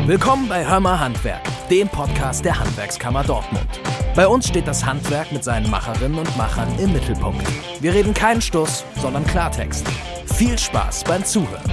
Willkommen bei Hör mal Handwerk, dem Podcast der Handwerkskammer Dortmund. Bei uns steht das Handwerk mit seinen Macherinnen und Machern im Mittelpunkt. Wir reden keinen Stuss, sondern Klartext. Viel Spaß beim Zuhören.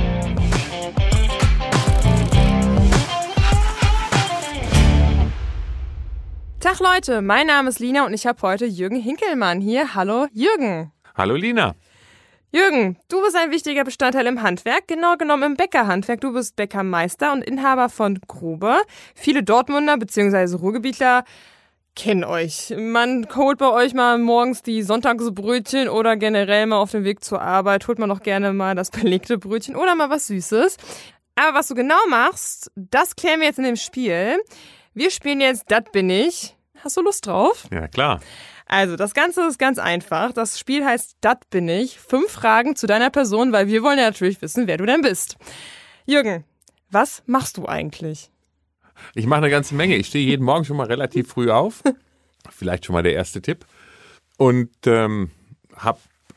Tag Leute, mein Name ist Lina und ich habe heute Jürgen Hinkelmann hier. Hallo Jürgen. Hallo Lina. Jürgen, du bist ein wichtiger Bestandteil im Handwerk, genau genommen im Bäckerhandwerk. Du bist Bäckermeister und Inhaber von Gruber. Viele Dortmunder bzw. Ruhrgebietler kennen euch. Man holt bei euch mal morgens die Sonntagsbrötchen oder generell mal auf dem Weg zur Arbeit holt man noch gerne mal das belegte Brötchen oder mal was Süßes. Aber was du genau machst, das klären wir jetzt in dem Spiel. Wir spielen jetzt Das bin ich. Hast du Lust drauf? Ja, klar. Also, das Ganze ist ganz einfach. Das Spiel heißt Das bin ich. 5 Fragen zu deiner Person, weil wir wollen ja natürlich wissen, wer du denn bist. Jürgen, was machst du eigentlich? Ich mache eine ganze Menge. Ich stehe jeden Morgen schon mal relativ früh auf. Vielleicht schon mal der erste Tipp. Und habe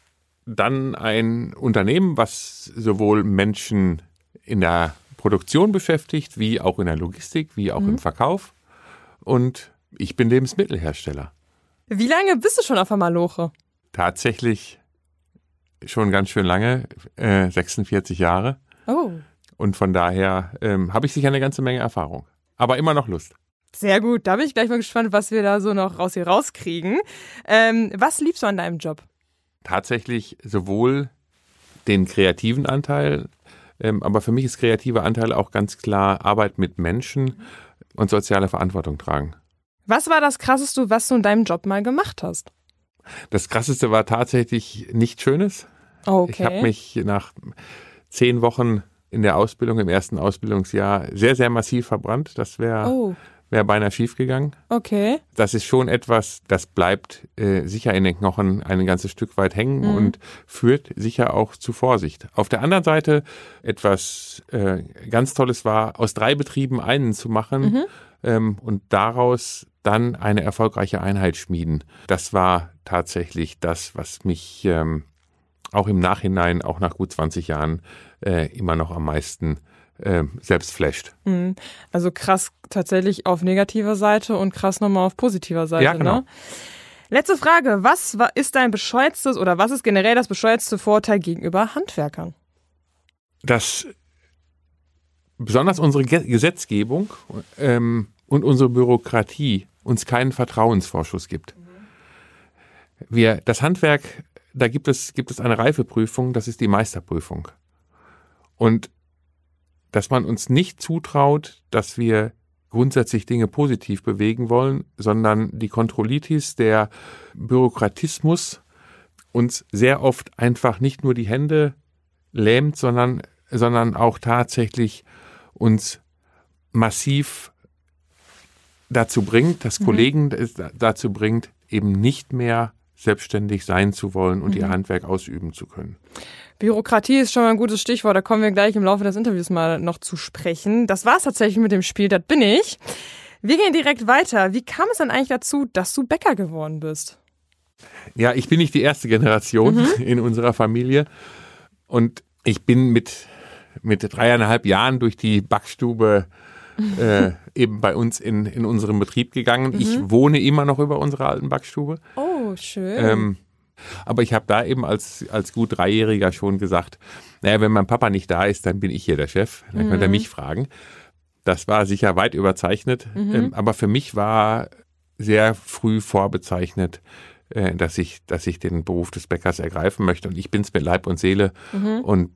dann ein Unternehmen, was sowohl Menschen in der Produktion beschäftigt, wie auch in der Logistik, wie auch im Verkauf. Und ich bin Lebensmittelhersteller. Wie lange bist du schon auf der Maloche? Tatsächlich schon ganz schön lange, 46 Jahre. Oh. Und von daher habe ich sicher eine ganze Menge Erfahrung. Aber immer noch Lust. Sehr gut, da bin ich gleich mal gespannt, was wir da so noch hier rauskriegen. Was liebst du an deinem Job? Tatsächlich sowohl den kreativen Anteil, aber für mich ist kreativer Anteil auch ganz klar Arbeit mit Menschen und soziale Verantwortung tragen. Was war das Krasseste, was du in deinem Job mal gemacht hast? Das Krasseste war tatsächlich nichts Schönes. Okay. Ich habe mich nach 10 Wochen in der Ausbildung, im ersten Ausbildungsjahr, sehr, sehr massiv verbrannt. Das wäre beinahe schief gegangen. Okay. Das ist schon etwas, das bleibt sicher in den Knochen ein ganzes Stück weit hängen und führt sicher auch zu Vorsicht. Auf der anderen Seite etwas ganz Tolles war, aus 3 Betrieben einen zu machen und daraus dann eine erfolgreiche Einheit schmieden. Das war tatsächlich das, was mich auch im Nachhinein, auch nach gut 20 Jahren, immer noch am meisten selbst flasht. Also krass tatsächlich auf negativer Seite und krass nochmal auf positiver Seite. Ja, genau. Ne? Letzte Frage. Was ist dein bescheuertstes oder was ist generell das bescheuertste Vorteil gegenüber Handwerkern? Dass besonders unsere Gesetzgebung und unsere Bürokratie uns keinen Vertrauensvorschuss gibt. Das Handwerk, da gibt es eine Reifeprüfung, das ist die Meisterprüfung. Und dass man uns nicht zutraut, dass wir grundsätzlich Dinge positiv bewegen wollen, sondern die Kontrollitis, der Bürokratismus uns sehr oft einfach nicht nur die Hände lähmt, sondern auch tatsächlich uns massiv dazu bringt, dass Kollegen dazu bringt, eben nicht mehr selbstständig sein zu wollen und ihr Handwerk ausüben zu können. Bürokratie ist schon mal ein gutes Stichwort, da kommen wir gleich im Laufe des Interviews mal noch zu sprechen. Das war's tatsächlich mit dem Spiel, das bin ich. Wir gehen direkt weiter. Wie kam es denn eigentlich dazu, dass du Bäcker geworden bist? Ja, ich bin nicht die erste Generation in unserer Familie und ich bin mit 3,5 Jahren durch die Backstube eben bei uns in unserem Betrieb gegangen. Ich wohne immer noch über unserer alten Backstube. Oh, schön. Aber ich habe da eben als gut 3-Jähriger schon gesagt, naja, wenn mein Papa nicht da ist, dann bin ich hier der Chef. Dann könnt ihr mich fragen. Das war sicher weit überzeichnet. Aber für mich war sehr früh vorbezeichnet, dass ich den Beruf des Bäckers ergreifen möchte. Und ich bin es mit Leib und Seele. Und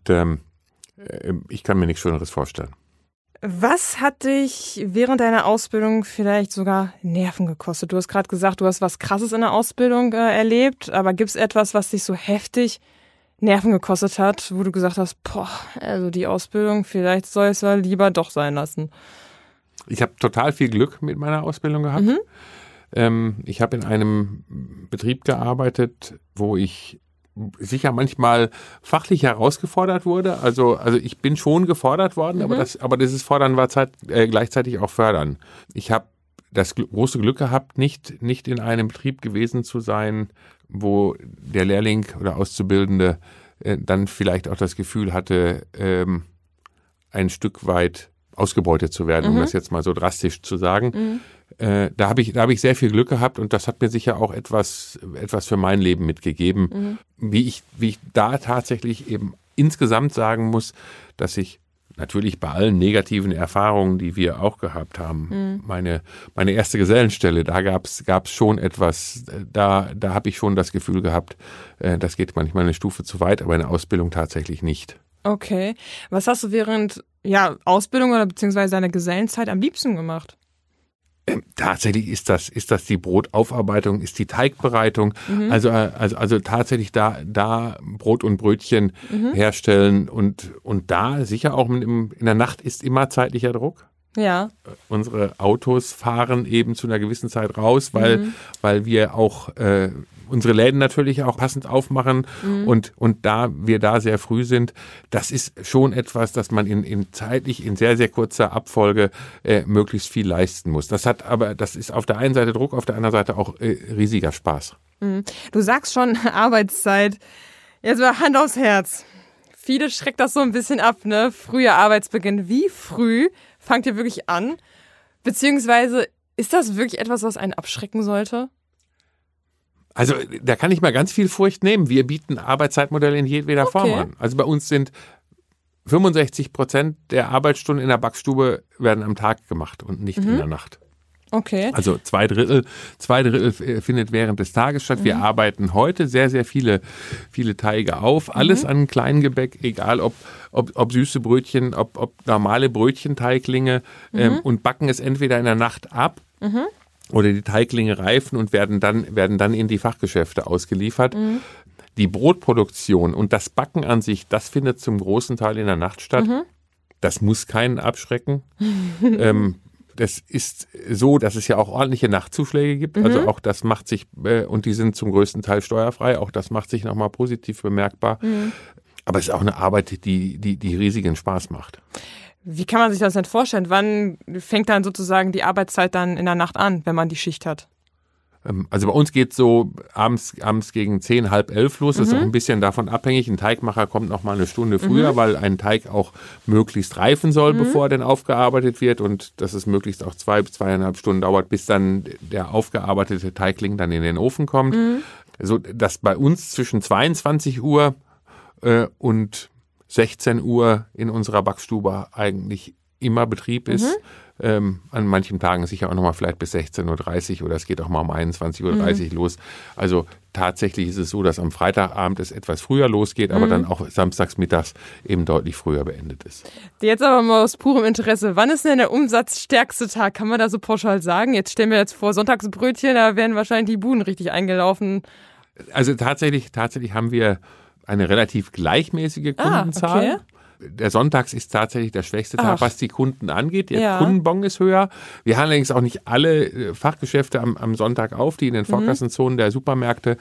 ich kann mir nichts Schöneres vorstellen. Was hat dich während deiner Ausbildung vielleicht sogar Nerven gekostet? Du hast gerade gesagt, du hast was Krasses in der Ausbildung erlebt, aber gibt es etwas, was dich so heftig Nerven gekostet hat, wo du gesagt hast, also die Ausbildung, vielleicht soll ich es mal lieber doch sein lassen? Ich habe total viel Glück mit meiner Ausbildung gehabt. Ich habe in einem Betrieb gearbeitet, wo ich sicher manchmal fachlich herausgefordert wurde. Also ich bin schon gefordert worden, aber dieses Fordern war gleichzeitig auch Fördern. Ich habe das große Glück gehabt, nicht in einem Betrieb gewesen zu sein, wo der Lehrling oder Auszubildende dann vielleicht auch das Gefühl hatte, ein Stück weit ausgebeutet zu werden, um das jetzt mal so drastisch zu sagen. Da habe ich sehr viel Glück gehabt und das hat mir sicher auch etwas für mein Leben mitgegeben, wie ich da tatsächlich eben insgesamt sagen muss, dass ich natürlich bei allen negativen Erfahrungen, die wir auch gehabt haben, meine erste Gesellenstelle, da gab's schon etwas, da habe ich schon das Gefühl gehabt, das geht manchmal eine Stufe zu weit, aber in der Ausbildung tatsächlich nicht. Okay. Was hast du während Ausbildung oder beziehungsweise deiner Gesellenzeit am liebsten gemacht? Tatsächlich ist das die Brotaufarbeitung, ist die Teigbereitung, also tatsächlich da Brot und Brötchen herstellen und da sicher auch in der Nacht ist immer zeitlicher Druck. Ja. Unsere Autos fahren eben zu einer gewissen Zeit raus, weil wir auch unsere Läden natürlich auch passend aufmachen und da wir da sehr früh sind, das ist schon etwas, dass man zeitlich in sehr, sehr kurzer Abfolge möglichst viel leisten muss. Das ist auf der einen Seite Druck, auf der anderen Seite auch riesiger Spaß. Du sagst schon Arbeitszeit. Jetzt mal Hand aufs Herz. Viele schreckt das so ein bisschen ab, ne? Früher Arbeitsbeginn. Wie früh fangt ihr wirklich an? Beziehungsweise ist das wirklich etwas, was einen abschrecken sollte? Also da kann ich mal ganz viel Furcht nehmen. Wir bieten Arbeitszeitmodelle in jedweder Form an. Also bei uns sind 65% der Arbeitsstunden in der Backstube werden am Tag gemacht und nicht in der Nacht. Okay. Also zwei Drittel findet während des Tages statt. Wir arbeiten heute sehr, sehr viele Teige auf. Alles an Kleingebäck, egal ob süße Brötchen, ob normale Brötchenteiglinge und backen es entweder in der Nacht ab oder die Teiglinge reifen und werden dann in die Fachgeschäfte ausgeliefert. Die Brotproduktion und das Backen an sich, das findet zum großen Teil in der Nacht statt. Das muss keinen abschrecken. Das ist so, dass es ja auch ordentliche Nachtzuschläge gibt. Also auch das macht sich, und die sind zum größten Teil steuerfrei, auch das macht sich nochmal positiv bemerkbar. Aber es ist auch eine Arbeit, die riesigen Spaß macht. Wie kann man sich das denn vorstellen? Wann fängt dann sozusagen die Arbeitszeit dann in der Nacht an, wenn man die Schicht hat? Also bei uns geht es so abends gegen 10, halb 11 los. Das ist auch ein bisschen davon abhängig. Ein Teigmacher kommt noch mal eine Stunde früher, weil ein Teig auch möglichst reifen soll, bevor er dann aufgearbeitet wird. Und dass es möglichst auch 2 bis 2,5 Stunden dauert, bis dann der aufgearbeitete Teigling dann in den Ofen kommt. Also dass bei uns zwischen 22 Uhr und 16 Uhr in unserer Backstube eigentlich immer Betrieb ist. An manchen Tagen sicher auch nochmal vielleicht bis 16.30 Uhr oder es geht auch mal um 21.30 Uhr los. Also tatsächlich ist es so, dass am Freitagabend es etwas früher losgeht, aber dann auch samstags mittags eben deutlich früher beendet ist. Jetzt aber mal aus purem Interesse, wann ist denn der umsatzstärkste Tag? Kann man da so pauschal sagen? Jetzt stellen wir jetzt vor, Sonntagsbrötchen, da werden wahrscheinlich die Buden richtig eingelaufen. Also tatsächlich haben wir eine relativ gleichmäßige Kundenzahl. Okay. Der Sonntags ist tatsächlich der schwächste Tag, was die Kunden angeht. Der Kundenbon ist höher. Wir haben allerdings auch nicht alle Fachgeschäfte am Sonntag auf, die in den Vorkassenzonen der Supermärkte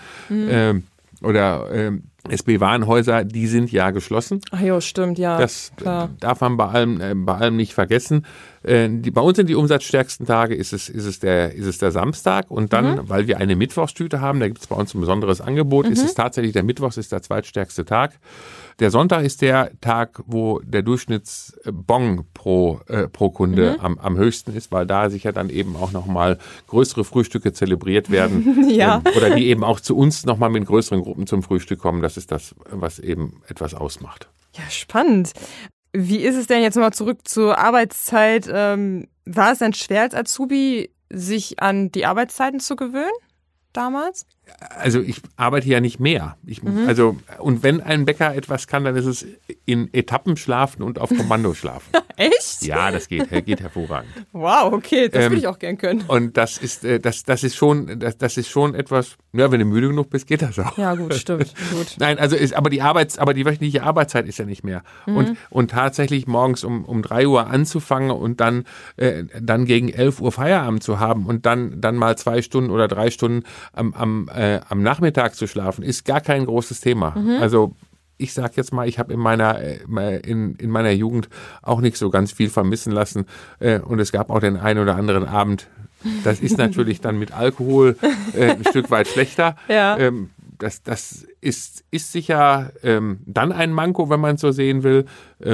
oder SB-Warenhäuser, die sind ja geschlossen. Ach ja, stimmt, ja. Das darf man bei allem nicht vergessen. Bei uns sind die umsatzstärksten Tage ist es der Samstag und dann, weil wir eine Mittwochstüte haben, da gibt es bei uns ein besonderes Angebot, ist es tatsächlich der Mittwochs ist der zweitstärkste Tag. Der Sonntag ist der Tag, wo der Durchschnittsbon pro Kunde am höchsten ist, weil da sicher dann eben auch nochmal größere Frühstücke zelebriert werden oder die eben auch zu uns nochmal mit größeren Gruppen zum Frühstück kommen. Das ist das, was eben etwas ausmacht. Ja, spannend. Wie ist es denn jetzt mal zurück zur Arbeitszeit? War es denn schwer als Azubi, sich an die Arbeitszeiten zu gewöhnen damals? Also ich arbeite ja nicht mehr. Und wenn ein Bäcker etwas kann, dann ist es in Etappen schlafen und auf Kommando schlafen. Echt? Ja, das geht hervorragend. Wow, okay, das würde ich auch gern können. Und das ist schon etwas, ja, wenn du müde genug bist, geht das auch. Ja, gut, stimmt. Gut. Nein, aber die wöchentliche Arbeitszeit ist ja nicht mehr. Und tatsächlich morgens um 3 Uhr anzufangen und dann gegen 11 Uhr Feierabend zu haben und dann mal 2 Stunden oder 3 Stunden am Nachmittag zu schlafen, ist gar kein großes Thema. Also ich sag jetzt mal, ich habe in meiner Jugend auch nicht so ganz viel vermissen lassen und es gab auch den einen oder anderen Abend, das ist natürlich dann mit Alkohol ein Stück weit schlechter. Ja. Das ist sicher dann ein Manko, wenn man es so sehen will.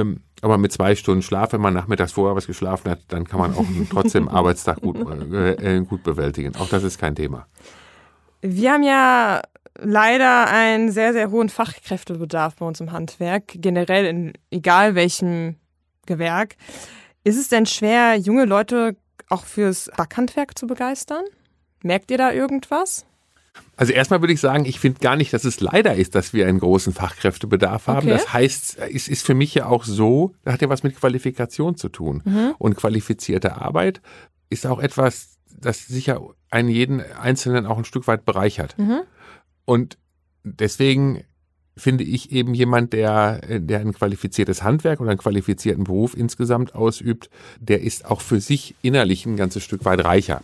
aber mit 2 Stunden Schlaf, wenn man nachmittags vorher was geschlafen hat, dann kann man auch trotzdem Arbeitstag gut bewältigen. Auch das ist kein Thema. Wir haben ja leider einen sehr, sehr hohen Fachkräftebedarf bei uns im Handwerk, generell in egal welchem Gewerk. Ist es denn schwer, junge Leute auch fürs Backhandwerk zu begeistern? Merkt ihr da irgendwas? Also erstmal würde ich sagen, ich finde gar nicht, dass es leider ist, dass wir einen großen Fachkräftebedarf haben. Okay. Das heißt, es ist für mich ja auch so, das hat ja was mit Qualifikation zu tun. Und qualifizierte Arbeit ist auch etwas, das sicher einen jeden Einzelnen auch ein Stück weit bereichert. Und deswegen finde ich eben jemand, der ein qualifiziertes Handwerk oder einen qualifizierten Beruf insgesamt ausübt, der ist auch für sich innerlich ein ganzes Stück weit reicher.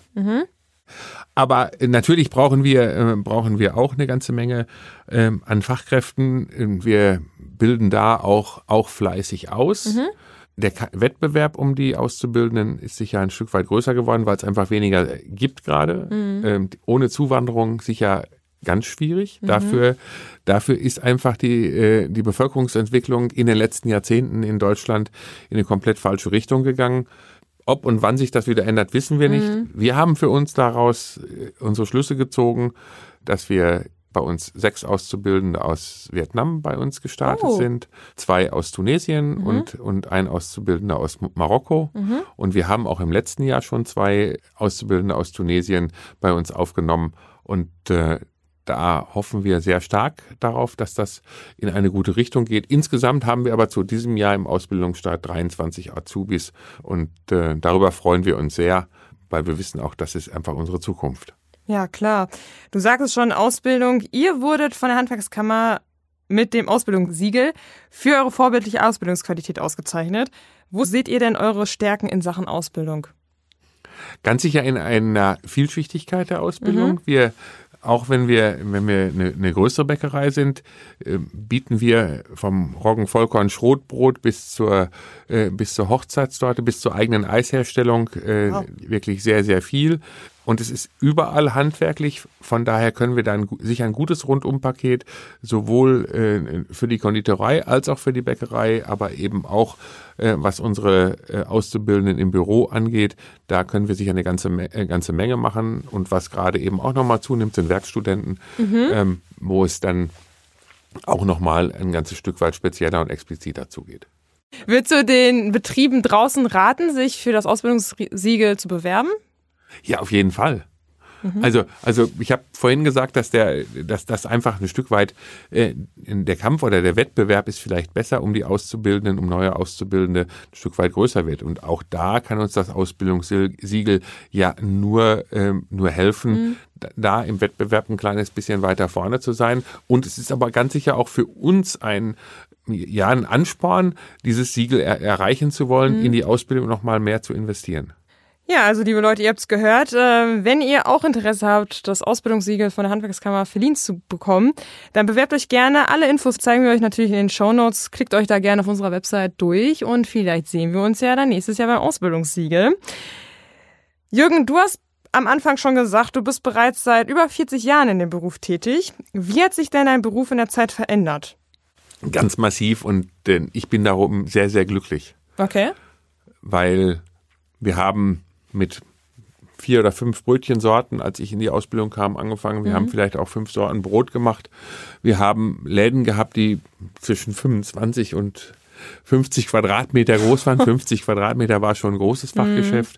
Aber natürlich brauchen wir auch eine ganze Menge an Fachkräften. Wir bilden da auch fleißig aus. Der Wettbewerb um die Auszubildenden ist sicher ein Stück weit größer geworden, weil es einfach weniger gibt gerade. Ohne Zuwanderung sicher ganz schwierig. Dafür ist einfach die Bevölkerungsentwicklung in den letzten Jahrzehnten in Deutschland in eine komplett falsche Richtung gegangen. Ob und wann sich das wieder ändert, wissen wir nicht. Wir haben für uns daraus unsere Schlüsse gezogen, dass wir bei uns 6 Auszubildende aus Vietnam bei uns gestartet sind, 2 aus Tunesien und ein Auszubildender aus Marokko. Und wir haben auch im letzten Jahr schon 2 Auszubildende aus Tunesien bei uns aufgenommen. Und da hoffen wir sehr stark darauf, dass das in eine gute Richtung geht. Insgesamt haben wir aber zu diesem Jahr im Ausbildungsstart 23 Azubis und darüber freuen wir uns sehr, weil wir wissen auch, das ist einfach unsere Zukunft. Ja, klar. Du sagtest schon, Ausbildung. Ihr wurdet von der Handwerkskammer mit dem Ausbildungssiegel für eure vorbildliche Ausbildungsqualität ausgezeichnet. Wo seht ihr denn eure Stärken in Sachen Ausbildung? Ganz sicher in einer Vielschichtigkeit der Ausbildung. Auch wenn wir eine größere Bäckerei sind, bieten wir vom Roggen-Vollkorn-Schrotbrot bis zur Hochzeitstorte, bis zur eigenen Eisherstellung wirklich sehr, sehr viel. Und es ist überall handwerklich, von daher können wir dann sicher ein gutes Rundumpaket sowohl für die Konditorei als auch für die Bäckerei, aber eben auch was unsere Auszubildenden im Büro angeht, da können wir sicher eine ganze Menge machen. Und was gerade eben auch nochmal zunimmt, sind Werkstudenten, wo es dann auch nochmal ein ganzes Stück weit spezieller und expliziter zugeht. Würdest du den Betrieben draußen raten, sich für das Ausbildungssiegel zu bewerben? Ja, auf jeden Fall. Also ich habe vorhin gesagt, dass das einfach ein Stück weit der Kampf oder der Wettbewerb ist vielleicht besser, um die Auszubildenden, um neue Auszubildende ein Stück weit größer wird. Und auch da kann uns das Ausbildungssiegel ja nur helfen, da im Wettbewerb ein kleines bisschen weiter vorne zu sein. Und es ist aber ganz sicher auch für uns ein Ansporn, dieses Siegel erreichen zu wollen, in die Ausbildung noch mal mehr zu investieren. Ja, also liebe Leute, ihr habt es gehört. Wenn ihr auch Interesse habt, das Ausbildungssiegel von der Handwerkskammer verliehen zu bekommen, dann bewerbt euch gerne. Alle Infos zeigen wir euch natürlich in den Shownotes. Klickt euch da gerne auf unserer Website durch und vielleicht sehen wir uns ja dann nächstes Jahr beim Ausbildungssiegel. Jürgen, du hast am Anfang schon gesagt, du bist bereits seit über 40 Jahren in dem Beruf tätig. Wie hat sich denn dein Beruf in der Zeit verändert? Ganz massiv und ich bin darum sehr, sehr glücklich. Okay. Weil wir haben mit 4 oder 5 Brötchensorten, als ich in die Ausbildung kam, angefangen. Wir haben vielleicht auch 5 Sorten Brot gemacht. Wir haben Läden gehabt, die zwischen 25 und 50 Quadratmeter groß waren. 50 Quadratmeter war schon ein großes Fachgeschäft.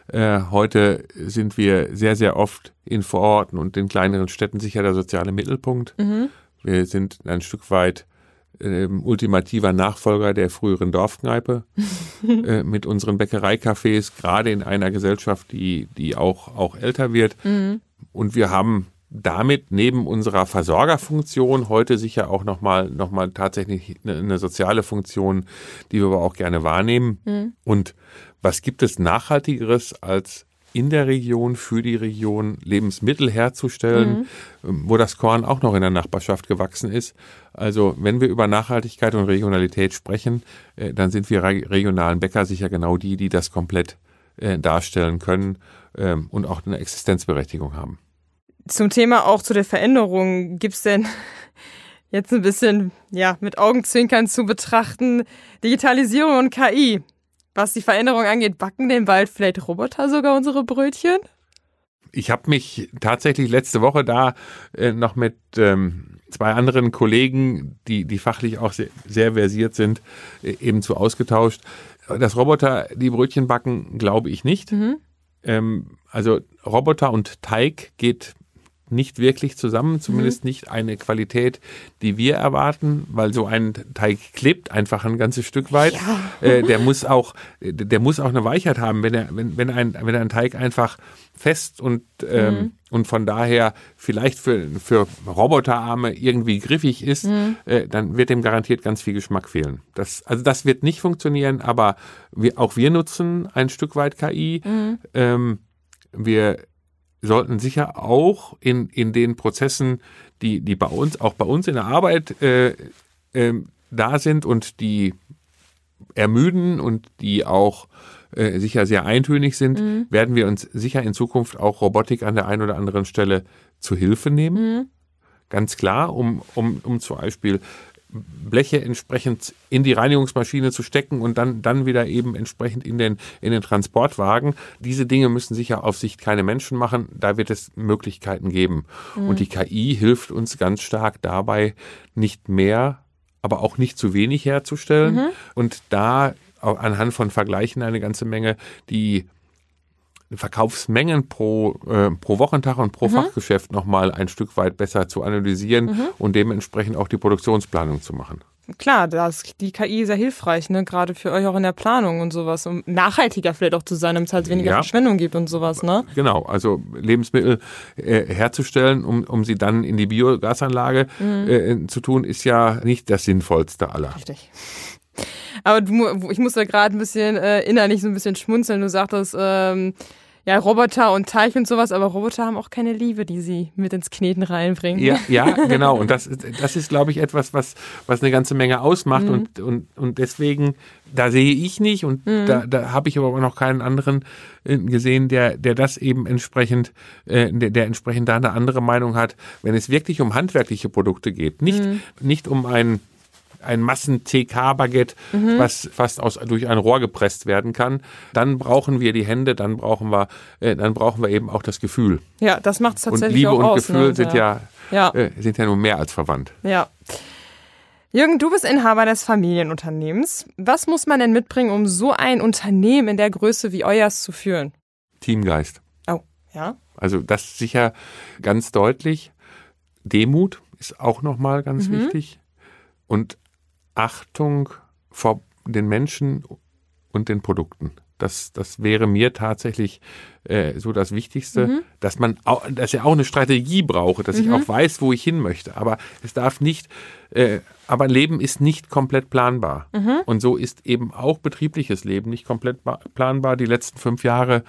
Heute sind wir sehr, sehr oft in Vororten und in kleineren Städten sicher der soziale Mittelpunkt. Wir sind ein Stück weit ultimativer Nachfolger der früheren Dorfkneipe mit unseren Bäckereicafés, gerade in einer Gesellschaft, die auch älter wird. Und wir haben damit neben unserer Versorgerfunktion heute sicher auch noch mal tatsächlich eine soziale Funktion, die wir aber auch gerne wahrnehmen. Und was gibt es Nachhaltigeres als in der Region, für die Region Lebensmittel herzustellen, wo das Korn auch noch in der Nachbarschaft gewachsen ist. Also wenn wir über Nachhaltigkeit und Regionalität sprechen, dann sind wir regionalen Bäcker sicher genau die das komplett darstellen können und auch eine Existenzberechtigung haben. Zum Thema auch zu der Veränderung, gibt's denn jetzt ein bisschen mit Augenzwinkern zu betrachten. Digitalisierung und KI. Was die Veränderung angeht, backen denn bald vielleicht Roboter sogar unsere Brötchen? Ich habe mich tatsächlich letzte Woche da noch mit 2 anderen Kollegen, die fachlich auch sehr, sehr versiert sind, eben zu ausgetauscht. Dass Roboter die Brötchen backen, glaube ich nicht. Also Roboter und Teig geht nicht wirklich zusammen, zumindest nicht eine Qualität, die wir erwarten, weil so ein Teig klebt einfach ein ganzes Stück weit. Ja. Der muss auch eine Weichheit haben, wenn ein Teig einfach fest und von daher vielleicht für Roboterarme irgendwie griffig ist, dann wird dem garantiert ganz viel Geschmack fehlen. Das wird nicht funktionieren, aber auch wir nutzen ein Stück weit KI. Wir sollten sicher auch in den Prozessen, die bei uns in der Arbeit da sind und die ermüden und die auch sicher sehr eintönig sind, werden wir uns sicher in Zukunft auch Robotik an der einen oder anderen Stelle zu Hilfe nehmen. Ganz klar, um zum Beispiel Bleche entsprechend in die Reinigungsmaschine zu stecken und dann wieder eben entsprechend in den Transportwagen. Diese Dinge müssen sicher auf Sicht keine Menschen machen. Da wird es Möglichkeiten geben. Und die KI hilft uns ganz stark dabei, nicht mehr, aber auch nicht zu wenig herzustellen. Und da auch anhand von Vergleichen eine ganze Menge, die Verkaufsmengen pro Wochentag und pro Fachgeschäft nochmal ein Stück weit besser zu analysieren und dementsprechend auch die Produktionsplanung zu machen. Klar, da ist die KI sehr hilfreich, ne? Gerade für euch auch in der Planung und sowas, um nachhaltiger vielleicht auch zu sein, damit es halt weniger Verschwendung gibt und sowas, ne? Genau, also Lebensmittel herzustellen, um sie dann in die Biogasanlage zu tun, ist ja nicht das Sinnvollste aller. Richtig. Aber ich muss da gerade ein bisschen innerlich so ein bisschen schmunzeln. Du sagtest, Roboter und Teig und sowas, aber Roboter haben auch keine Liebe, die sie mit ins Kneten reinbringen. Ja, genau. Und das ist, glaube ich, etwas, was eine ganze Menge ausmacht. Und deswegen, da sehe ich nicht und da habe ich aber noch keinen anderen gesehen, der das eben entsprechend, der entsprechend da eine andere Meinung hat. Wenn es wirklich um handwerkliche Produkte geht, nicht um ein Massen-TK-Baguette, was fast durch ein Rohr gepresst werden kann, dann brauchen wir die Hände, dann brauchen wir eben auch das Gefühl. Ja, das macht es tatsächlich auch aus. Und Liebe und Gefühl sind ja nun mehr als verwandt. Ja. Jürgen, du bist Inhaber des Familienunternehmens. Was muss man denn mitbringen, um so ein Unternehmen in der Größe wie euers zu führen? Teamgeist. Oh, ja. Also das sicher ganz deutlich. Demut ist auch nochmal ganz wichtig. Und Achtung vor den Menschen und den Produkten. Das wäre mir tatsächlich so das Wichtigste, dass ich auch eine Strategie brauche, dass ich auch weiß, wo ich hin möchte. Aber es darf nicht, aber Leben ist nicht komplett planbar. Und so ist eben auch betriebliches Leben nicht komplett planbar. Die letzten 5 Jahre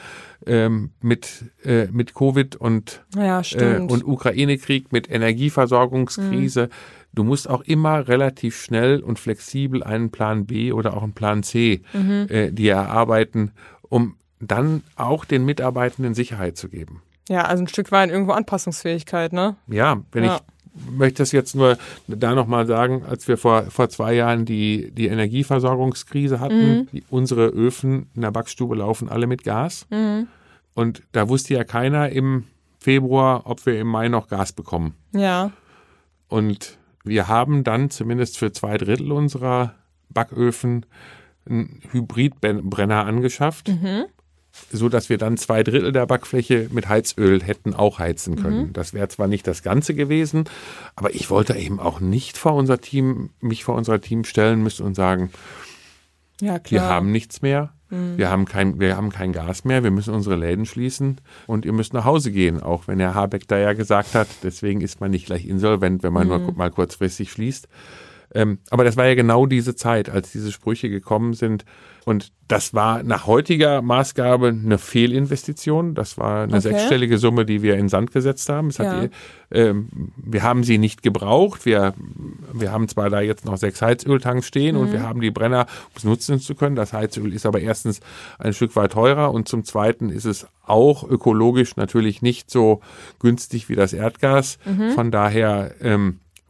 mit Covid und Ukraine-Krieg, mit Energieversorgungskrise. Du musst auch immer relativ schnell und flexibel einen Plan B oder auch einen Plan C dir erarbeiten, um dann auch den Mitarbeitenden Sicherheit zu geben. Ja, also ein Stück weit irgendwo Anpassungsfähigkeit, ne? Ja, ich möchte das jetzt nur da nochmal sagen, als wir vor 2 Jahren die Energieversorgungskrise hatten, unsere Öfen in der Backstube laufen alle mit Gas. Und da wusste ja keiner im Februar, ob wir im Mai noch Gas bekommen. Ja. Und wir haben dann zumindest für 2/3 unserer Backöfen einen Hybridbrenner angeschafft, so dass wir dann 2/3 der Backfläche mit Heizöl hätten auch heizen können. Das wäre zwar nicht das Ganze gewesen, aber ich wollte eben auch nicht mich vor unser Team stellen müssen und sagen, ja, klar. Wir haben nichts mehr. Wir haben kein Gas mehr, wir müssen unsere Läden schließen und ihr müsst nach Hause gehen, auch wenn Herr Habeck da ja gesagt hat, deswegen ist man nicht gleich insolvent, wenn man nur mal kurzfristig schließt. Aber das war ja genau diese Zeit, als diese Sprüche gekommen sind. Und das war nach heutiger Maßgabe eine Fehlinvestition. Das war eine 6-stellige Summe, die wir in Sand gesetzt haben. Wir haben sie nicht gebraucht. Wir haben zwar da jetzt noch 6 Heizöltanks stehen und wir haben die Brenner, um es nutzen zu können. Das Heizöl ist aber erstens ein Stück weit teurer und zum Zweiten ist es auch ökologisch natürlich nicht so günstig wie das Erdgas. Von daher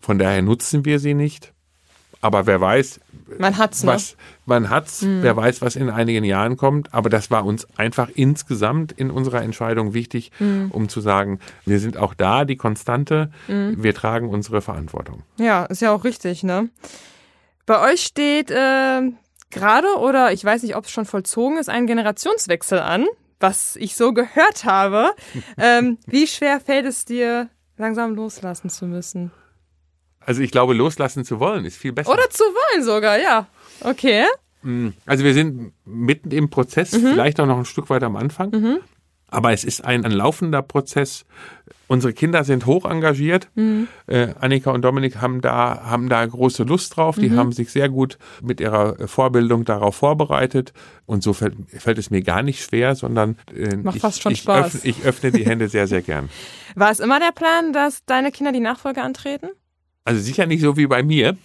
Von daher nutzen wir sie nicht. Aber wer weiß, man hat's, ne? Wer weiß, was in einigen Jahren kommt. Aber das war uns einfach insgesamt in unserer Entscheidung wichtig, um zu sagen, wir sind auch da die Konstante, wir tragen unsere Verantwortung. Ja, ist ja auch richtig, ne? Bei euch steht gerade, oder ich weiß nicht, ob es schon vollzogen ist, ein Generationswechsel an, was ich so gehört habe. Wie schwer fällt es dir, langsam loslassen zu müssen? Also ich glaube, loslassen zu wollen ist viel besser. Oder zu wollen sogar, ja. Okay. Also wir sind mitten im Prozess, vielleicht auch noch ein Stück weit am Anfang. Aber es ist ein laufender Prozess. Unsere Kinder sind hoch engagiert. Annika und Dominik haben da große Lust drauf. Die haben sich sehr gut mit ihrer Vorbildung darauf vorbereitet. Und so fällt es mir gar nicht schwer, sondern macht fast schon Spaß. Ich öffne die Hände sehr, sehr gern. War es immer der Plan, dass deine Kinder die Nachfolge antreten? Also sicher nicht so wie bei mir.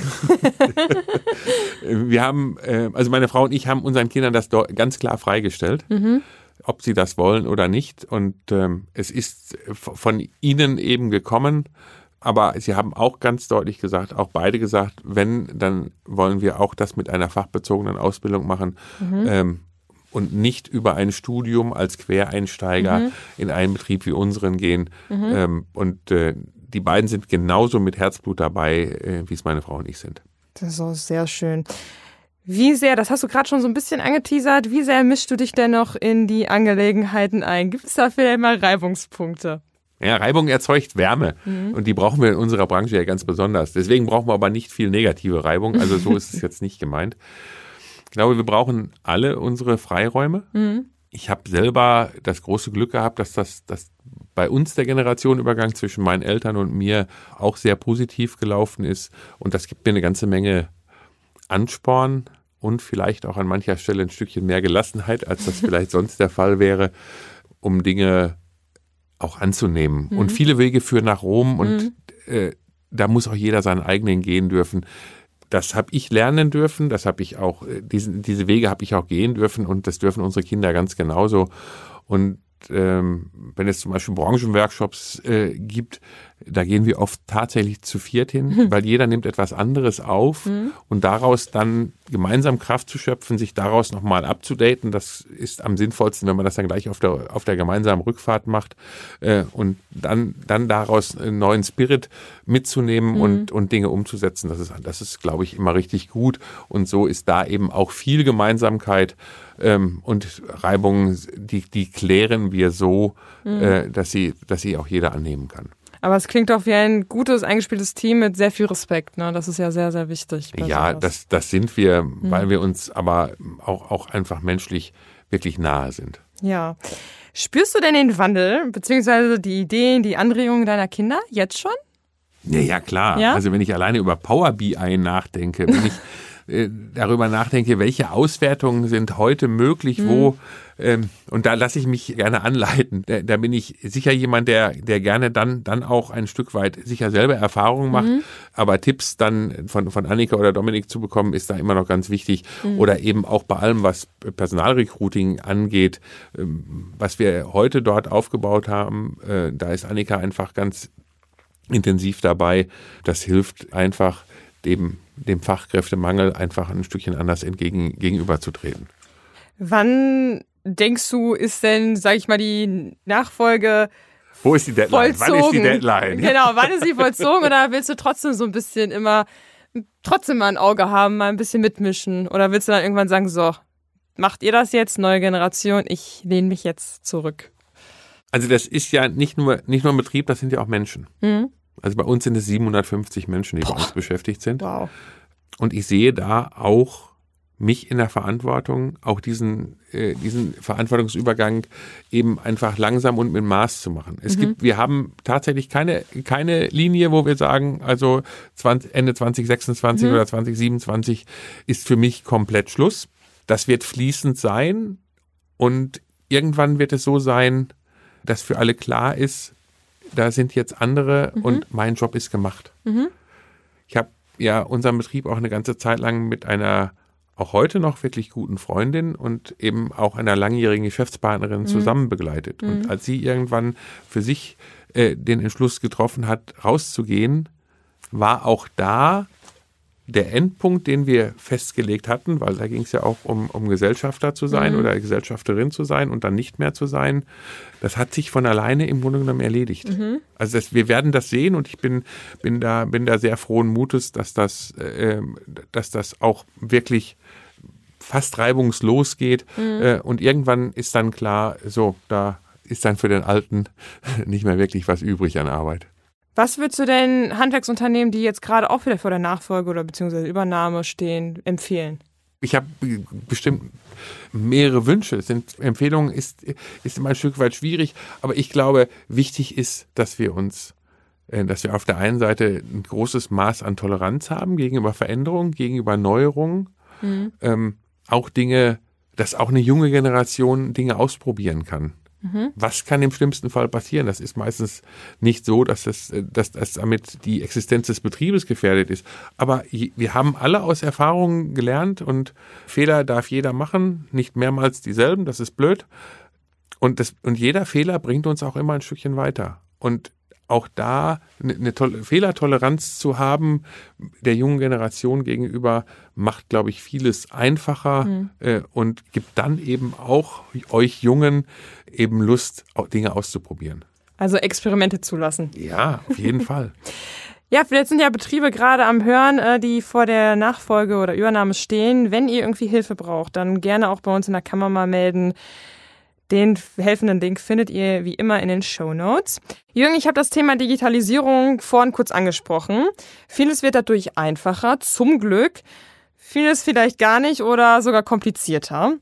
Wir haben, also meine Frau und ich haben unseren Kindern das ganz klar freigestellt, ob sie das wollen oder nicht. Und es ist von ihnen eben gekommen. Aber sie haben auch ganz deutlich gesagt, auch beide gesagt, wenn, dann wollen wir auch das mit einer fachbezogenen Ausbildung machen. Und nicht über ein Studium als Quereinsteiger in einen Betrieb wie unseren gehen. Die beiden sind genauso mit Herzblut dabei, wie es meine Frau und ich sind. Das ist auch sehr schön. Wie sehr, das hast du gerade schon so ein bisschen angeteasert, wie sehr mischst du dich denn noch in die Angelegenheiten ein? Gibt es da vielleicht mal Reibungspunkte? Ja, Reibung erzeugt Wärme und die brauchen wir in unserer Branche ja ganz besonders. Deswegen brauchen wir aber nicht viel negative Reibung, also so ist es jetzt nicht gemeint. Ich glaube, wir brauchen alle unsere Freiräume. Ich habe selber das große Glück gehabt, dass bei uns der Generationenübergang zwischen meinen Eltern und mir auch sehr positiv gelaufen ist. Und das gibt mir eine ganze Menge Ansporn und vielleicht auch an mancher Stelle ein Stückchen mehr Gelassenheit, als das vielleicht sonst der Fall wäre, um Dinge auch anzunehmen. Und viele Wege führen nach Rom und da muss auch jeder seinen eigenen gehen dürfen. Das habe ich lernen dürfen, das habe ich auch, diese Wege habe ich auch gehen dürfen und das dürfen unsere Kinder ganz genauso. Und wenn es zum Beispiel Branchenworkshops gibt, da gehen wir oft tatsächlich zu viert hin, weil jeder nimmt etwas anderes auf und daraus dann gemeinsam Kraft zu schöpfen, sich daraus nochmal abzudaten, das ist am sinnvollsten, wenn man das dann gleich auf der gemeinsamen Rückfahrt macht und dann daraus einen neuen Spirit mitzunehmen und Dinge umzusetzen. Das ist, glaube ich, immer richtig gut und so ist da eben auch viel Gemeinsamkeit und Reibungen, die klären wir so, dass sie auch jeder annehmen kann. Aber es klingt auch wie ein gutes, eingespieltes Team mit sehr viel Respekt, ne? Das ist ja sehr, sehr wichtig. Ja, das sind wir, weil wir uns aber auch einfach menschlich wirklich nahe sind. Ja. Spürst du denn den Wandel, beziehungsweise die Ideen, die Anregungen deiner Kinder jetzt schon? Ja, klar. Ja? Also wenn ich alleine über Power BI nachdenke, wenn ich darüber nachdenke, welche Auswertungen sind heute möglich, wo, und da lasse ich mich gerne anleiten. Da bin ich sicher jemand, der gerne dann auch ein Stück weit sicher selber Erfahrungen macht, aber Tipps dann von Annika oder Dominik zu bekommen, ist da immer noch ganz wichtig. Oder eben auch bei allem, was Personalrecruiting angeht, was wir heute dort aufgebaut haben, da ist Annika einfach ganz intensiv dabei. Das hilft einfach, dem Fachkräftemangel einfach ein Stückchen anders gegenüberzutreten. Wann denkst du, ist denn, sag ich mal, die Nachfolge Wo ist die Deadline? vollzogen? Wann ist die Deadline? Genau, wann ist sie vollzogen? Oder willst du trotzdem so ein bisschen trotzdem mal ein Auge haben, mal ein bisschen mitmischen? Oder willst du dann irgendwann sagen, so, macht ihr das jetzt, neue Generation, ich lehne mich jetzt zurück? Also das ist ja nicht nur ein Betrieb, das sind ja auch Menschen. Also bei uns sind es 750 Menschen, die bei uns beschäftigt sind. Wow. Und ich sehe da auch mich in der Verantwortung, auch diesen Verantwortungsübergang eben einfach langsam und mit Maß zu machen. Wir haben tatsächlich keine Linie, wo wir sagen, also Ende 2026 oder 2027 ist für mich komplett Schluss. Das wird fließend sein und irgendwann wird es so sein, dass für alle klar ist, da sind jetzt andere und mein Job ist gemacht. Ich habe ja unseren Betrieb auch eine ganze Zeit lang mit einer auch heute noch wirklich guten Freundin und eben auch einer langjährigen Geschäftspartnerin zusammen begleitet. Und als sie irgendwann für sich den Entschluss getroffen hat, rauszugehen, war auch da der Endpunkt, den wir festgelegt hatten, weil da ging es ja auch um Gesellschafter zu sein oder Gesellschafterin zu sein und dann nicht mehr zu sein. Das hat sich von alleine im Grunde genommen erledigt. Also wir werden das sehen und ich bin da sehr frohen Mutes, dass das auch wirklich fast reibungslos geht. Und irgendwann ist dann klar, so, da ist dann für den Alten nicht mehr wirklich was übrig an Arbeit. Was würdest du denn Handwerksunternehmen, die jetzt gerade auch wieder vor der Nachfolge oder beziehungsweise Übernahme stehen, empfehlen? Ich habe bestimmt mehrere Wünsche. Empfehlungen ist immer ein Stück weit schwierig, aber ich glaube, wichtig ist, dass wir auf der einen Seite ein großes Maß an Toleranz haben gegenüber Veränderungen, gegenüber Neuerungen, auch Dinge, dass auch eine junge Generation Dinge ausprobieren kann. Was kann im schlimmsten Fall passieren? Das ist meistens nicht so, dass damit die Existenz des Betriebes gefährdet ist. Aber wir haben alle aus Erfahrungen gelernt und Fehler darf jeder machen, nicht mehrmals dieselben, das ist blöd. Und jeder Fehler bringt uns auch immer ein Stückchen weiter. Und auch da eine Fehlertoleranz zu haben, der jungen Generation gegenüber, macht, glaube ich, vieles einfacher und gibt dann eben auch euch Jungen eben Lust, Dinge auszuprobieren. Also Experimente zulassen. Ja, auf jeden Fall. Ja, vielleicht sind ja Betriebe gerade am Hören, die vor der Nachfolge oder Übernahme stehen. Wenn ihr irgendwie Hilfe braucht, dann gerne auch bei uns in der Kammer mal melden. Den helfenden Link findet ihr wie immer in den Shownotes. Jürgen, ich habe das Thema Digitalisierung vorhin kurz angesprochen. Vieles wird dadurch einfacher, zum Glück. Vieles vielleicht gar nicht oder sogar komplizierter.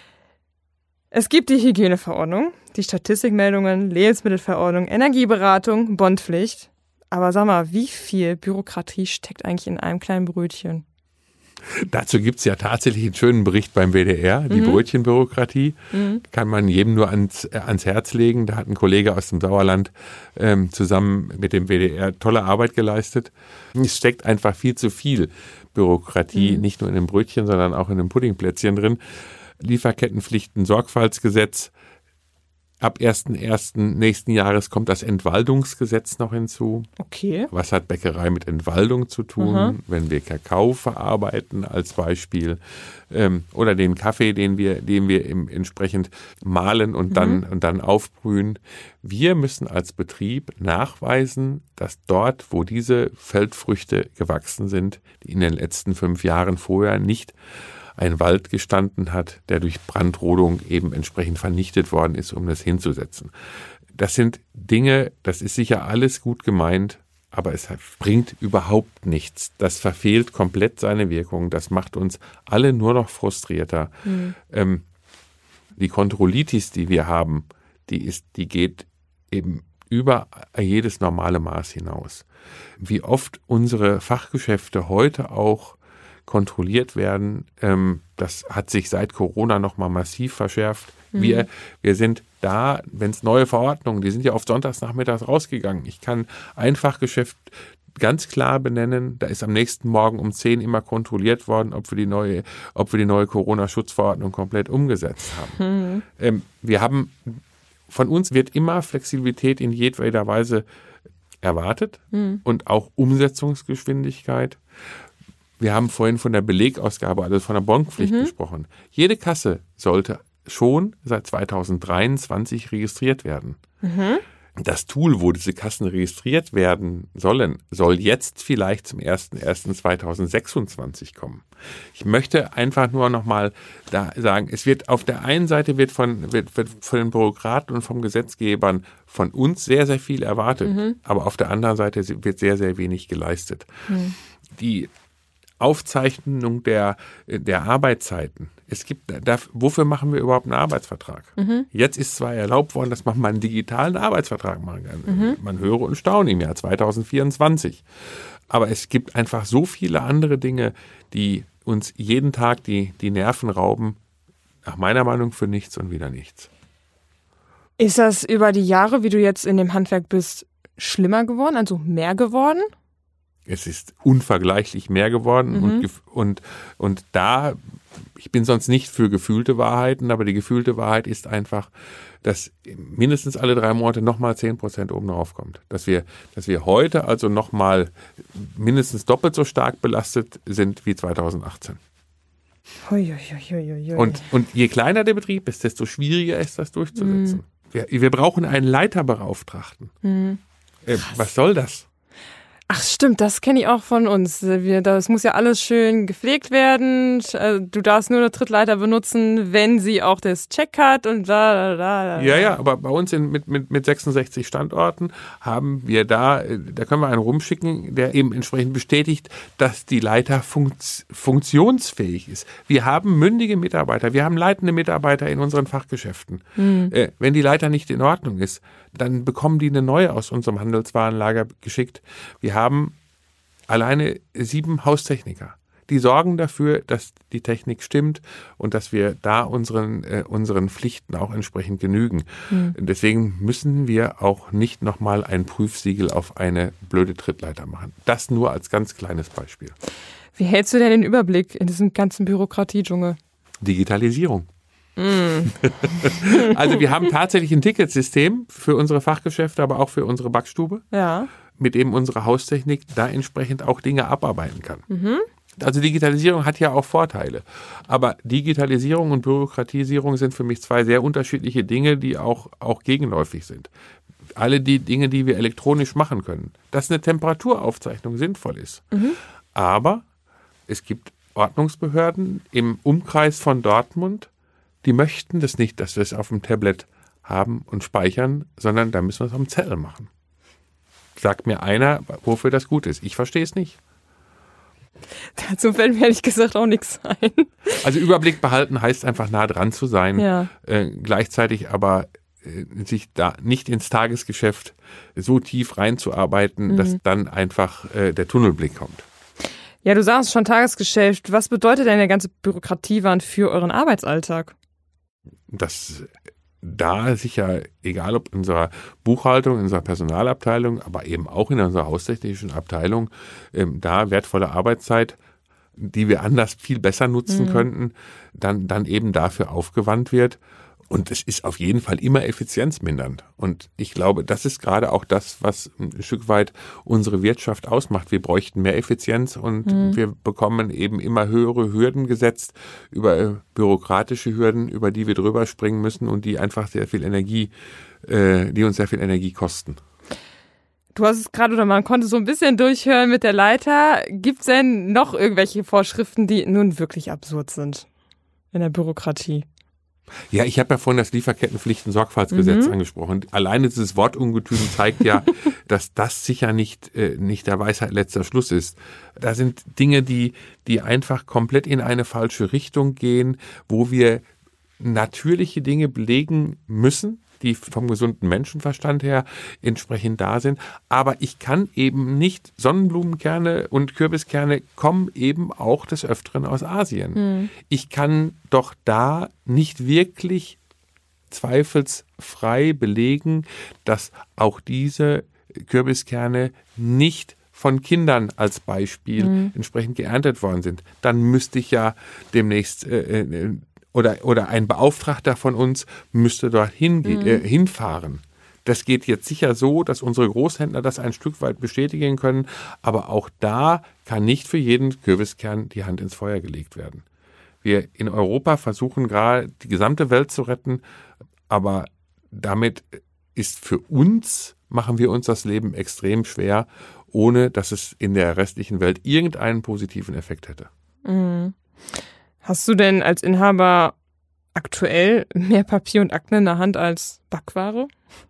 Es gibt die Hygieneverordnung, die Statistikmeldungen, Lebensmittelverordnung, Energieberatung, Bondpflicht. Aber sag mal, wie viel Bürokratie steckt eigentlich in einem kleinen Brötchen? Dazu gibt es ja tatsächlich einen schönen Bericht beim WDR, die Brötchenbürokratie. Kann man jedem nur ans Herz legen. Da hat ein Kollege aus dem Sauerland zusammen mit dem WDR tolle Arbeit geleistet. Es steckt einfach viel zu viel Bürokratie, nicht nur in dem Brötchen, sondern auch in dem Puddingplätzchen drin. Lieferkettenpflichten, Sorgfaltsgesetz. Ab 1.1. nächsten Jahres kommt das Entwaldungsgesetz noch hinzu. Okay. Was hat Bäckerei mit Entwaldung zu tun? Wenn wir Kakao verarbeiten als Beispiel oder den Kaffee, den wir entsprechend mahlen und dann aufbrühen. Wir müssen als Betrieb nachweisen, dass dort, wo diese Feldfrüchte gewachsen sind, die in den letzten 5 Jahren vorher nicht ein Wald gestanden hat, der durch Brandrodung eben entsprechend vernichtet worden ist, um das hinzusetzen. Das sind Dinge, das ist sicher alles gut gemeint, aber es bringt überhaupt nichts. Das verfehlt komplett seine Wirkung. Das macht uns alle nur noch frustrierter. Die Kontrollitis, die wir haben, die geht eben über jedes normale Maß hinaus. Wie oft unsere Fachgeschäfte heute auch kontrolliert werden, das hat sich seit Corona nochmal massiv verschärft. Wir sind da, wenn es neue Verordnungen, die sind ja oft sonntagsnachmittags rausgegangen. Ich kann ein Fachgeschäft ganz klar benennen, da ist am nächsten Morgen um 10 immer kontrolliert worden, ob wir die neue Corona-Schutzverordnung komplett umgesetzt haben. Von uns wird immer Flexibilität in jedweder Weise erwartet und auch Umsetzungsgeschwindigkeit. Wir haben vorhin von der Belegausgabe, also von der Bondpflicht gesprochen. Jede Kasse sollte schon seit 2023 registriert werden. Das Tool, wo diese Kassen registriert werden sollen, soll jetzt vielleicht zum 01.01.2026 kommen. Ich möchte einfach nur nochmal da sagen, es wird auf der einen Seite wird von den Bürokraten und vom Gesetzgebern von uns sehr, sehr viel erwartet, aber auf der anderen Seite wird sehr, sehr wenig geleistet. Die Aufzeichnung der Arbeitszeiten. Wofür machen wir überhaupt einen Arbeitsvertrag? Jetzt ist zwar erlaubt worden, dass man mal einen digitalen Arbeitsvertrag machen kann. Man höre und staune im Jahr 2024. Aber es gibt einfach so viele andere Dinge, die uns jeden Tag die Nerven rauben. Nach meiner Meinung für nichts und wieder nichts. Ist das über die Jahre, wie du jetzt in dem Handwerk bist, schlimmer geworden, also mehr geworden? Es ist unvergleichlich mehr geworden und da ich bin sonst nicht für gefühlte Wahrheiten, aber die gefühlte Wahrheit ist einfach, dass mindestens alle 3 Monate nochmal 10% oben drauf kommt. Dass wir heute also nochmal mindestens doppelt so stark belastet sind wie 2018. Und je kleiner der Betrieb ist, desto schwieriger ist das durchzusetzen. Wir brauchen einen Leiterbeauftragten. Was soll das? Ach stimmt, das kenne ich auch von uns. Das muss ja alles schön gepflegt werden. Du darfst nur eine Trittleiter benutzen, wenn sie auch das Check hat und da. Ja, aber bei uns mit 66 Standorten haben wir da können wir einen rumschicken, der eben entsprechend bestätigt, dass die Leiter funktionsfähig ist. Wir haben mündige Mitarbeiter, wir haben leitende Mitarbeiter in unseren Fachgeschäften. Wenn die Leiter nicht in Ordnung ist, dann bekommen die eine neue aus unserem Handelswarenlager geschickt. Wir haben alleine 7 Haustechniker. Die sorgen dafür, dass die Technik stimmt und dass wir da unseren Pflichten auch entsprechend genügen. Deswegen müssen wir auch nicht nochmal ein Prüfsiegel auf eine blöde Trittleiter machen. Das nur als ganz kleines Beispiel. Wie hältst du denn den Überblick in diesem ganzen Bürokratiedschungel? Digitalisierung. Also wir haben tatsächlich ein Ticketsystem für unsere Fachgeschäfte, aber auch für unsere Backstube, mit dem unsere Haustechnik da entsprechend auch Dinge abarbeiten kann. Also Digitalisierung hat ja auch Vorteile, aber Digitalisierung und Bürokratisierung sind für mich 2 sehr unterschiedliche Dinge, die auch gegenläufig sind. Alle die Dinge, die wir elektronisch machen können, dass eine Temperaturaufzeichnung sinnvoll ist. Aber es gibt Ordnungsbehörden im Umkreis von Dortmund, die möchten das nicht, dass wir es auf dem Tablet haben und speichern, sondern da müssen wir es am Zettel machen. Sagt mir einer, wofür das gut ist. Ich verstehe es nicht. Dazu fällt mir ehrlich gesagt auch nichts ein. Also Überblick behalten heißt einfach nah dran zu sein, gleichzeitig aber sich da nicht ins Tagesgeschäft so tief reinzuarbeiten, dass dann einfach der Tunnelblick kommt. Ja, du sagst schon Tagesgeschäft. Was bedeutet denn der ganze Bürokratiewahn für euren Arbeitsalltag? Dass da sicher, egal ob in unserer Buchhaltung, in unserer Personalabteilung, aber eben auch in unserer haustechnischen Abteilung, da wertvolle Arbeitszeit, die wir anders viel besser nutzen könnten, dann eben dafür aufgewandt wird. Und es ist auf jeden Fall immer effizienzmindernd. Und ich glaube, das ist gerade auch das, was ein Stück weit unsere Wirtschaft ausmacht. Wir bräuchten mehr Effizienz und wir bekommen eben immer höhere Hürden gesetzt über bürokratische Hürden, über die wir drüber springen müssen und die einfach sehr viel Energie, die uns sehr viel Energie kosten. Du hast es gerade, oder man konnte so ein bisschen durchhören mit der Leiter. Gibt es denn noch irgendwelche Vorschriften, die nun wirklich absurd sind in der Bürokratie? Ja, ich habe ja vorhin das Lieferkettenpflichten-Sorgfaltsgesetz angesprochen. Alleine dieses Wortungetüm zeigt ja, dass das sicher nicht der Weisheit letzter Schluss ist. Da sind Dinge, die einfach komplett in eine falsche Richtung gehen, wo wir natürliche Dinge belegen müssen, die vom gesunden Menschenverstand her entsprechend da sind. Aber ich kann eben nicht, Sonnenblumenkerne und Kürbiskerne kommen eben auch des Öfteren aus Asien. Ich kann doch da nicht wirklich zweifelsfrei belegen, dass auch diese Kürbiskerne nicht von Kindern als Beispiel entsprechend geerntet worden sind. Dann müsste ich ja demnächst oder ein Beauftragter von uns müsste dorthin hinfahren. Das geht jetzt sicher so, dass unsere Großhändler das ein Stück weit bestätigen können, aber auch da kann nicht für jeden Kürbiskern die Hand ins Feuer gelegt werden. Wir in Europa versuchen gerade die gesamte Welt zu retten, aber damit machen wir uns das Leben extrem schwer, ohne dass es in der restlichen Welt irgendeinen positiven Effekt hätte. Hast du denn als Inhaber aktuell mehr Papier und Akten in der Hand als Backware?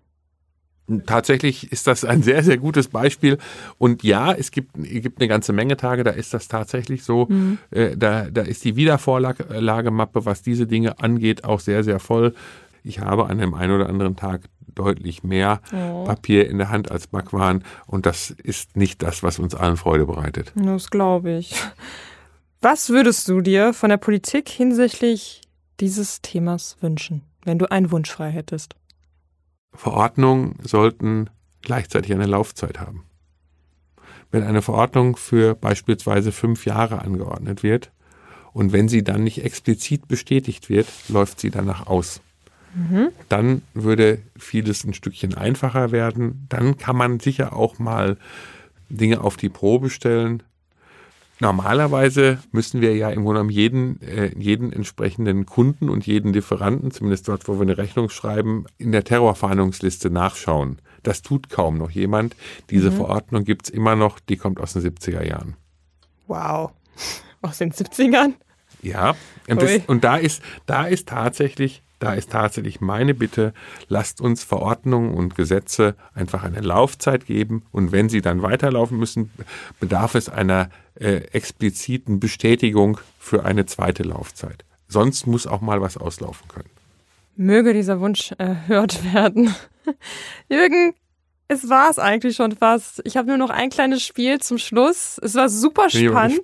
Tatsächlich ist das ein sehr, sehr gutes Beispiel. Und ja, es gibt eine ganze Menge Tage, da ist das tatsächlich so. Da ist die Wiedervorlagemappe, was diese Dinge angeht, auch sehr, sehr voll. Ich habe an dem einen oder anderen Tag deutlich mehr Papier in der Hand als Backwaren. Und das ist nicht das, was uns allen Freude bereitet. Das glaube ich. Was würdest du dir von der Politik hinsichtlich dieses Themas wünschen, wenn du einen Wunsch frei hättest? Verordnungen sollten gleichzeitig eine Laufzeit haben. Wenn eine Verordnung für beispielsweise 5 Jahre angeordnet wird Und wenn sie dann nicht explizit bestätigt wird, läuft sie danach aus. Dann würde vieles ein Stückchen einfacher werden. Dann kann man sicher auch mal Dinge auf die Probe stellen. Normalerweise müssen wir ja im Grunde genommen jeden entsprechenden Kunden und jeden Lieferanten, zumindest dort, wo wir eine Rechnung schreiben, in der Terrorfahndungsliste nachschauen. Das tut kaum noch jemand. Diese Verordnung gibt's immer noch, die kommt aus den 70er Jahren. Wow. Aus den 70ern? Ja, und da ist tatsächlich meine Bitte, lasst uns Verordnungen und Gesetze einfach eine Laufzeit geben und wenn sie dann weiterlaufen müssen, bedarf es einer expliziten Bestätigung für eine zweite Laufzeit. Sonst muss auch mal was auslaufen können. Möge dieser Wunsch erhört werden. Jürgen, es war es eigentlich schon fast. Ich habe nur noch ein kleines Spiel zum Schluss. Es war super spannend.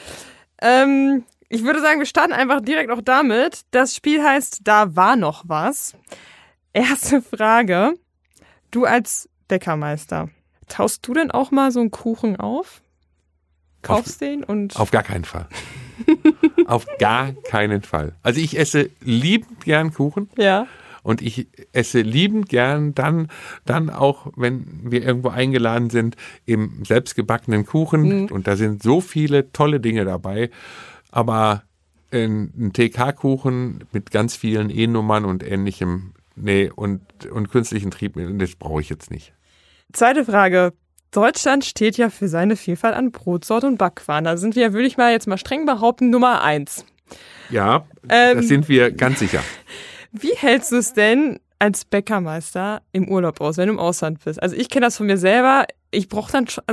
Ich würde sagen, wir starten einfach direkt auch damit. Das Spiel heißt Da war noch was. Erste Frage. Du als Bäckermeister, taust du denn auch mal so einen Kuchen auf? Kaufst den und... Auf gar keinen Fall. Auf gar keinen Fall. Also ich esse liebend gern Kuchen. Ja. Und ich esse liebend gern dann auch, wenn wir irgendwo eingeladen sind, im selbstgebackenen Kuchen. Und da sind so viele tolle Dinge dabei. Aber ein TK-Kuchen mit ganz vielen E-Nummern und ähnlichem, nee, und künstlichen Triebmitteln, das brauche ich jetzt nicht. Zweite Frage. Deutschland steht ja für seine Vielfalt an Brotsorte und Backwaren. Da sind wir, würde ich mal jetzt mal streng behaupten, Nummer 1. Ja, das sind wir ganz sicher. Wie hältst du es denn als Bäckermeister im Urlaub aus, wenn du im Ausland bist? Also ich kenne das von mir selber. Ich brauche dann schon,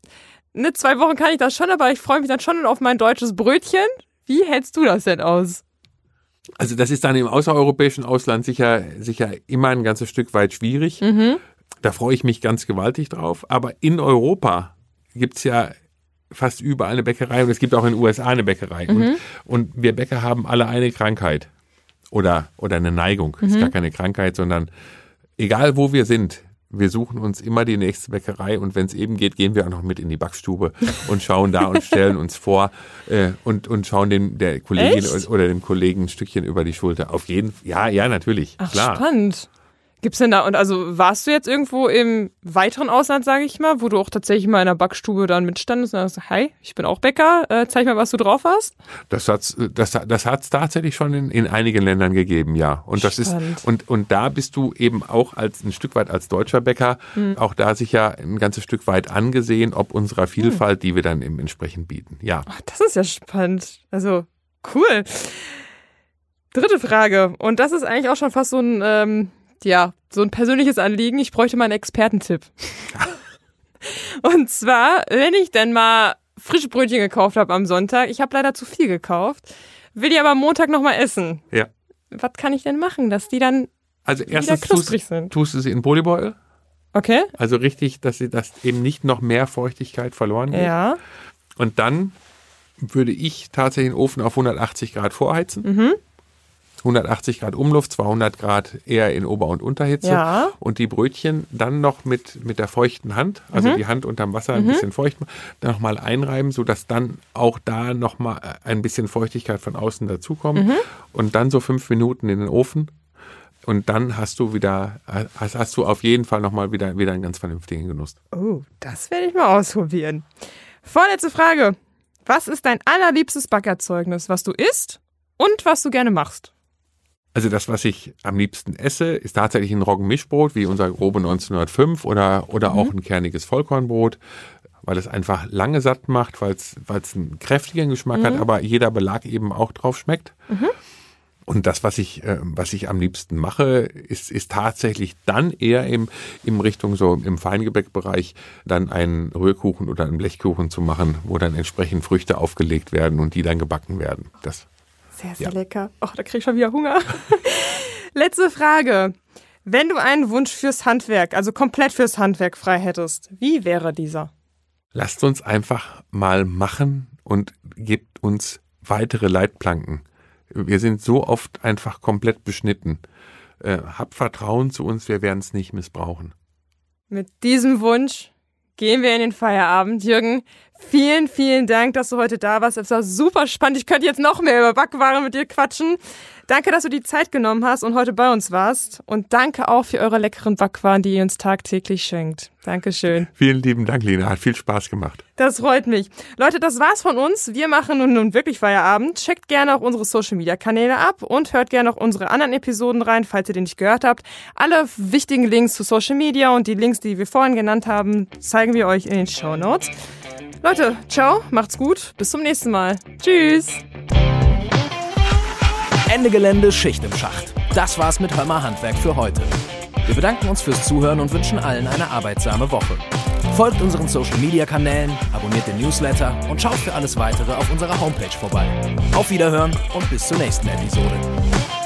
2 Wochen kann ich das schon, aber ich freue mich dann schon auf mein deutsches Brötchen. Wie hältst du das denn aus? Also das ist dann im außereuropäischen Ausland sicher immer ein ganzes Stück weit schwierig. Da freue ich mich ganz gewaltig drauf. Aber in Europa gibt's ja fast überall eine Bäckerei und es gibt auch in den USA eine Bäckerei. Und wir Bäcker haben alle eine Krankheit oder eine Neigung. Das ist gar keine Krankheit, sondern egal wo wir sind, wir suchen uns immer die nächste Bäckerei und wenn es eben geht, gehen wir auch noch mit in die Backstube und schauen da und stellen uns vor und schauen der Kollegin oder dem Kollegen ein Stückchen über die Schulter. Auf jeden Fall, ja, natürlich. Ach, klar. Spannend. Gibt's denn da, und also warst du jetzt irgendwo im weiteren Ausland, sage ich mal, wo du auch tatsächlich mal in der Backstube dann mitstandest und sagst, hi, ich bin auch Bäcker, zeig mal, was du drauf hast? Das hat's tatsächlich schon in einigen Ländern gegeben, ja. Und das Spannend. ist, und da bist du eben auch ein Stück weit als deutscher Bäcker, auch da sicher ein ganzes Stück weit angesehen, ob unserer Vielfalt, die wir dann eben entsprechend bieten, ja. Ach, das ist ja spannend. Also, cool. Dritte Frage. Und das ist eigentlich auch schon fast so ein persönliches Anliegen. Ich bräuchte mal einen Expertentipp. Und zwar, wenn ich denn mal frische Brötchen gekauft habe am Sonntag, ich habe leider zu viel gekauft, will die aber am Montag nochmal essen. Ja. Was kann ich denn machen, dass die dann wieder knusprig sind? Tust du sie in Polybeutel. Okay. Also richtig, dass eben nicht noch mehr Feuchtigkeit verloren geht. Ja. Und dann würde ich tatsächlich den Ofen auf 180 Grad vorheizen. 180 Grad Umluft, 200 Grad eher in Ober- und Unterhitze. Ja. Und die Brötchen dann noch mit der feuchten Hand, also die Hand unterm Wasser ein bisschen feucht, dann nochmal einreiben, sodass dann auch da nochmal ein bisschen Feuchtigkeit von außen dazukommt. Und dann so 5 Minuten in den Ofen. Und dann hast du auf jeden Fall nochmal wieder einen ganz vernünftigen Genuss. Oh, das werde ich mal ausprobieren. Vorletzte Frage. Was ist dein allerliebstes Backerzeugnis, was du isst und was du gerne machst? Also das, was ich am liebsten esse, ist tatsächlich ein Roggenmischbrot, wie unser grobe 1905 oder auch ein kerniges Vollkornbrot, weil es einfach lange satt macht, weil es einen kräftigen Geschmack hat, aber jeder Belag eben auch drauf schmeckt. Und das, was ich am liebsten mache, ist tatsächlich dann eher im Richtung so im Feingebäckbereich dann einen Rührkuchen oder einen Blechkuchen zu machen, wo dann entsprechend Früchte aufgelegt werden und die dann gebacken werden. Das sehr, sehr lecker. Ach, da krieg ich schon wieder Hunger. Letzte Frage. Wenn du einen Wunsch fürs Handwerk, also komplett fürs Handwerk frei hättest, wie wäre dieser? Lasst uns einfach mal machen und gebt uns weitere Leitplanken. Wir sind so oft einfach komplett beschnitten. Habt Vertrauen zu uns, wir werden es nicht missbrauchen. Mit diesem Wunsch gehen wir in den Feierabend. Jürgen, Vielen, vielen Dank, dass du heute da warst. Es war super spannend. Ich könnte jetzt noch mehr über Backwaren mit dir quatschen. Danke, dass du die Zeit genommen hast und heute bei uns warst. Und danke auch für eure leckeren Backwaren, die ihr uns tagtäglich schenkt. Dankeschön. Vielen lieben Dank, Lena. Hat viel Spaß gemacht. Das freut mich. Leute, das war's von uns. Wir machen nun wirklich Feierabend. Checkt gerne auch unsere Social-Media-Kanäle ab und hört gerne auch unsere anderen Episoden rein, falls ihr den nicht gehört habt. Alle wichtigen Links zu Social Media und die Links, die wir vorhin genannt haben, zeigen wir euch in den Shownotes. Leute, ciao, macht's gut, bis zum nächsten Mal. Tschüss. Ende Gelände, Schicht im Schacht. Das war's mit Hör mal Handwerk für heute. Wir bedanken uns fürs Zuhören und wünschen allen eine arbeitsame Woche. Folgt unseren Social-Media-Kanälen, abonniert den Newsletter und schaut für alles Weitere auf unserer Homepage vorbei. Auf Wiederhören und bis zur nächsten Episode.